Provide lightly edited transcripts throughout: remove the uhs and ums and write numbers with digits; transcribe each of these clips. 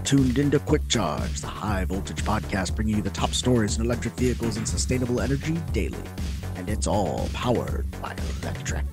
tuned into Quick Charge, the high voltage podcast bringing you the top stories in electric vehicles and sustainable energy daily. And it's all powered by electric.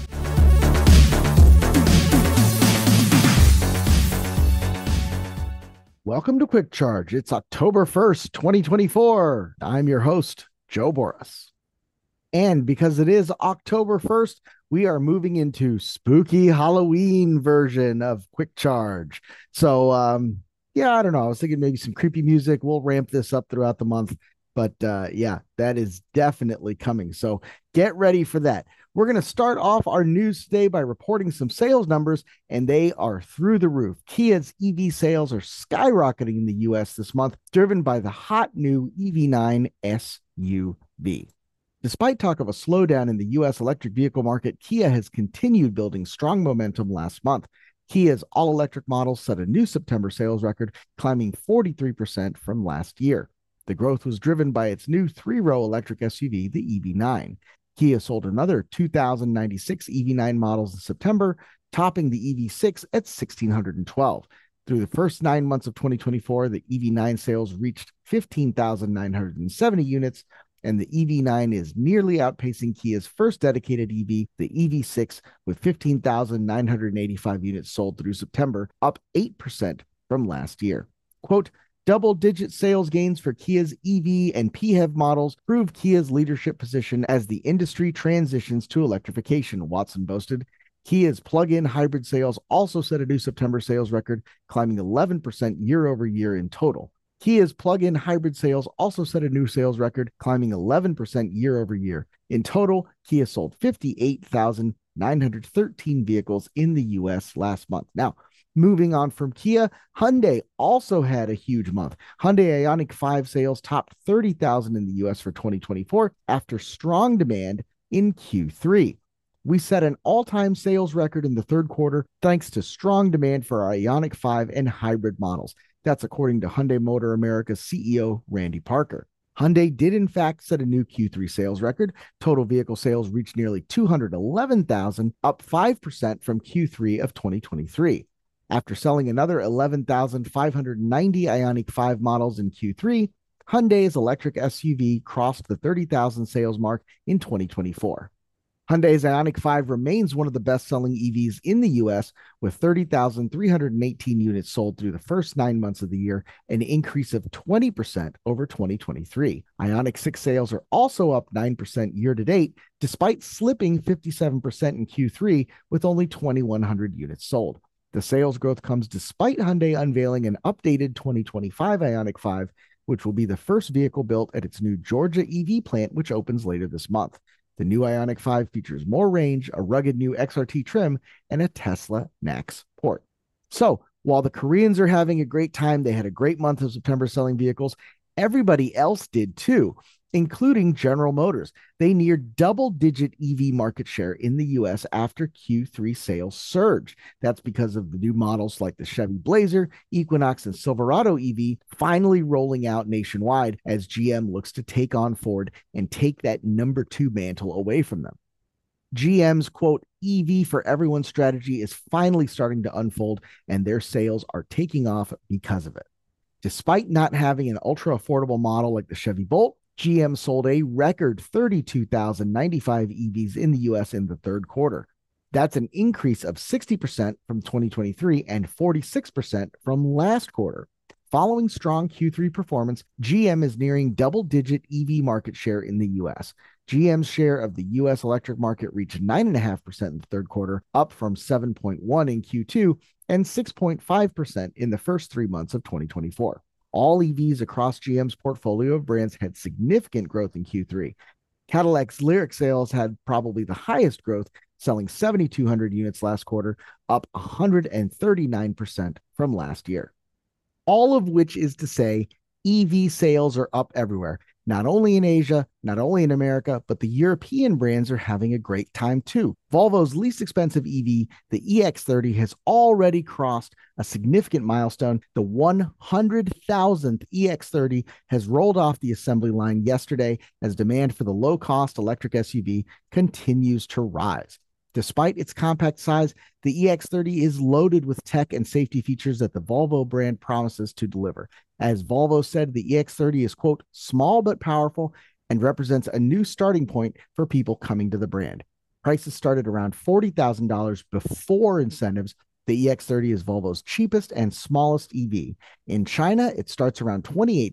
Welcome to Quick Charge. It's October 1st, 2024. I'm your host, Joe Boris. And because it is October 1st, we are moving into spooky Halloween version of Quick Charge. So, I don't know. I was thinking maybe some creepy music. We'll ramp this up throughout the month. But that is definitely coming. So get ready for that. We're going to start off our news today by reporting some sales numbers, and they are through the roof. Kia's EV sales are skyrocketing in the U.S. this month, driven by the hot new EV9 SUV. Despite talk of a slowdown in the U.S. electric vehicle market, Kia has continued building strong momentum last month. Kia's all-electric models set a new September sales record, climbing 43% from last year. The growth was driven by its new three-row electric SUV, the EV9. Kia sold another 2,096 EV9 models in September, topping the EV6 at 1,612. Through the first 9 months of 2024, the EV9 sales reached 15,970 units, and the EV9 is nearly outpacing Kia's first dedicated EV, the EV6, with 15,985 units sold through September, up 8% from last year. Quote, double-digit sales gains for Kia's EV and PHEV models prove Kia's leadership position as the industry transitions to electrification, Watson boasted. Kia's plug-in hybrid sales also set a new September sales record, climbing 11% year-over-year in total. Kia's plug-in hybrid sales also set a new sales record, climbing 11% year-over-year. In total, Kia sold 58,913 vehicles in the U.S. last month. Now, moving on from Kia, Hyundai also had a huge month. Hyundai Ioniq 5 sales topped 30,000 in the U.S. for 2024 after strong demand in Q3. We set an all-time sales record in the third quarter thanks to strong demand for our Ioniq 5 and hybrid models. That's according to Hyundai Motor America's CEO, Randy Parker. Hyundai did in fact set a new Q3 sales record. Total vehicle sales reached nearly 211,000, up 5% from Q3 of 2023. After selling another 11,590 Ioniq 5 models in Q3, Hyundai's electric SUV crossed the 30,000 sales mark in 2024. Hyundai's Ioniq 5 remains one of the best-selling EVs in the U.S., with 30,318 units sold through the first 9 months of the year, an increase of 20% over 2023. Ioniq 6 sales are also up 9% year-to-date, despite slipping 57% in Q3 with only 2,100 units sold. The sales growth comes despite Hyundai unveiling an updated 2025 Ioniq 5, which will be the first vehicle built at its new Georgia EV plant, which opens later this month. The new Ioniq 5 features more range, a rugged new XRT trim, and a Tesla NACS port. So, while the Koreans are having a great time, they had a great month of September selling vehicles. Everybody else did too, including General Motors. They neared double-digit EV market share in the U.S. after Q3 sales surged. That's because of the new models like the Chevy Blazer, Equinox, and Silverado EV finally rolling out nationwide as GM looks to take on Ford and take that number 2 mantle away from them. GM's, quote, EV for everyone strategy is finally starting to unfold, and their sales are taking off because of it. Despite not having an ultra-affordable model like the Chevy Bolt, GM sold a record 32,095 EVs in the U.S. in the third quarter. That's an increase of 60% from 2023 and 46% from last quarter. Following strong Q3 performance, GM is nearing double-digit EV market share in the U.S. GM's share of the U.S. electric market reached 9.5% in the third quarter, up from 7.1% in Q2 and 6.5% in the first 3 months of 2024. All EVs across GM's portfolio of brands had significant growth in Q3. Cadillac's Lyriq sales had probably the highest growth, selling 7,200 units last quarter, up 139% from last year. All of which is to say, EV sales are up everywhere, not only in Asia, not only in America, but the European brands are having a great time too. Volvo's least expensive EV, the EX30, has already crossed a significant milestone. The 100,000th EX30 has rolled off the assembly line yesterday as demand for the low-cost electric SUV continues to rise. Despite its compact size, the EX30 is loaded with tech and safety features that the Volvo brand promises to deliver. As Volvo said, the EX30 is, quote, small but powerful and represents a new starting point for people coming to the brand. Prices started around $40,000 before incentives. The EX30 is Volvo's cheapest and smallest EV. In China, it starts around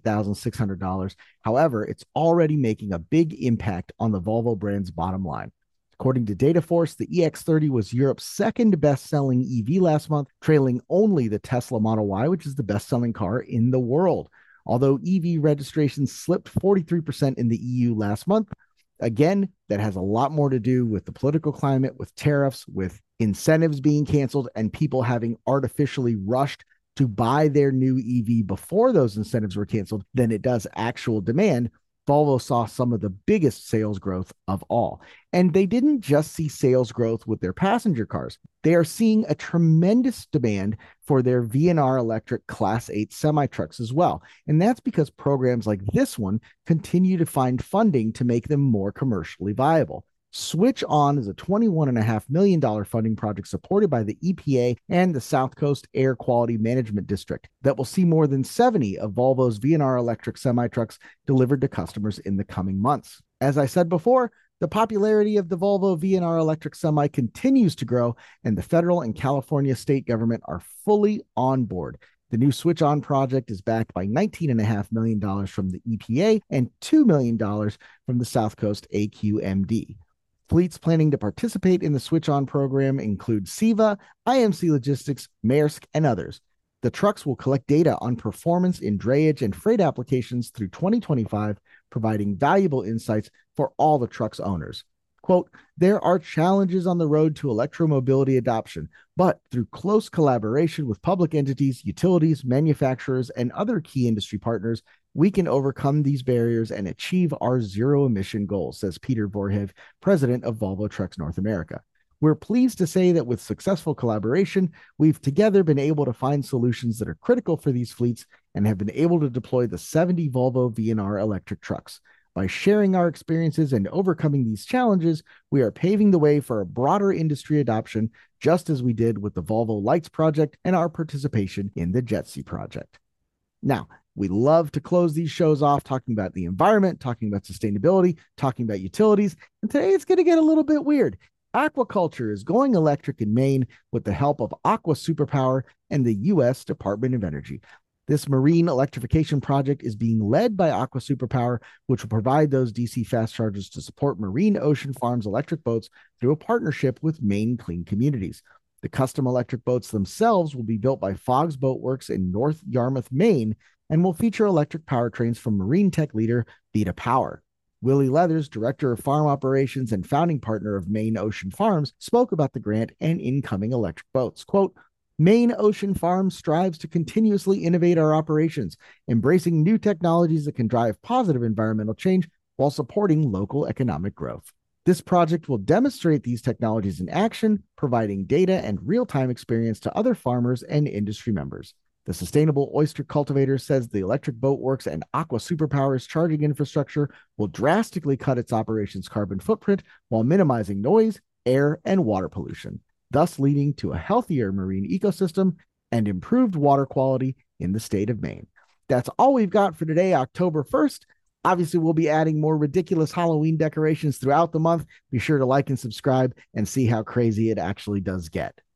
$28,600. However, it's already making a big impact on the Volvo brand's bottom line. According to Dataforce, the EX30 was Europe's second best-selling EV last month, trailing only the Tesla Model Y, which is the best-selling car in the world. Although EV registrations slipped 43% in the EU last month, again, that has a lot more to do with the political climate, with tariffs, with incentives being canceled, and people having artificially rushed to buy their new EV before those incentives were canceled than it does actual demand. Volvo saw some of the biggest sales growth of all. And they didn't just see sales growth with their passenger cars. They are seeing a tremendous demand for their VNR electric Class 8 semi-trucks as well. And that's because programs like this one continue to find funding to make them more commercially viable. Switch On is a $21.5 million funding project supported by the EPA and the South Coast Air Quality Management District that will see more than 70 of Volvo's VNR electric semi-trucks delivered to customers in the coming months. As I said before, the popularity of the Volvo VNR electric semi continues to grow, and the federal and California state government are fully on board. The new Switch On project is backed by $19.5 million from the EPA and $2 million from the South Coast AQMD. Fleets planning to participate in the Switch On program include CEVA, IMC Logistics, Maersk, and others. The trucks will collect data on performance in drayage and freight applications through 2025, providing valuable insights for all the truck's owners. Quote, there are challenges on the road to electromobility adoption, but through close collaboration with public entities, utilities, manufacturers, and other key industry partners, we can overcome these barriers and achieve our zero-emission goals, says Peter Voorhees, president of Volvo Trucks North America. We're pleased to say that with successful collaboration, we've together been able to find solutions that are critical for these fleets and have been able to deploy the 70 Volvo VNR electric trucks. By sharing our experiences and overcoming these challenges, we are paving the way for a broader industry adoption, just as we did with the Volvo Lights project and our participation in the JETSI project. Now, we love to close these shows off talking about the environment, talking about sustainability, talking about utilities, and today it's going to get a little bit weird. Aquaculture is going electric in Maine with the help of Aqua Superpower and the U.S. Department of Energy. This marine electrification project is being led by Aqua Superpower, which will provide those DC fast chargers to support Marine Ocean Farms electric boats through a partnership with Maine Clean Communities. The custom electric boats themselves will be built by Fogg's Boat Works in North Yarmouth, Maine, and will feature electric powertrains from marine tech leader Vita Power. Willie Leathers, director of farm operations and founding partner of Maine Ocean Farms, spoke about the grant and incoming electric boats. Quote, Maine Ocean Farms strives to continuously innovate our operations, embracing new technologies that can drive positive environmental change while supporting local economic growth. This project will demonstrate these technologies in action, providing data and real-time experience to other farmers and industry members. The Sustainable Oyster Cultivator says the Electric Boat Works and Aqua Superpower's charging infrastructure will drastically cut its operations' carbon footprint while minimizing noise, air, and water pollution, thus leading to a healthier marine ecosystem and improved water quality in the state of Maine. That's all we've got for today, October 1st. Obviously, we'll be adding more ridiculous Halloween decorations throughout the month. Be sure to like and subscribe and see how crazy it actually does get.